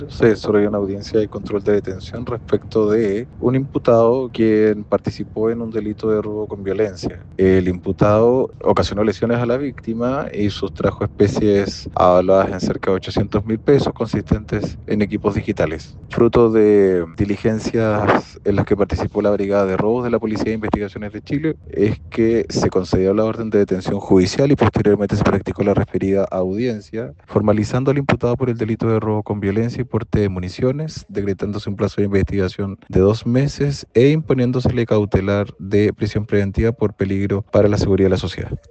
Se desarrolla una audiencia de control de detención respecto de un imputado quien participó en un delito de robo con violencia. El imputado ocasionó lesiones a la víctima y sustrajo especies avaladas en cerca de 800.000 pesos consistentes en equipos digitales. Fruto de diligencias en las que participó la Brigada de Robos de la Policía de Investigaciones de Chile, es que se concedió la orden de detención judicial y posteriormente se practicó la referida audiencia, formalizando al imputado por el delito de robo con violencia y porte de municiones, decretándose un plazo de investigación de 2 meses e imponiéndosele cautelar de prisión preventiva por peligro para la seguridad de la sociedad.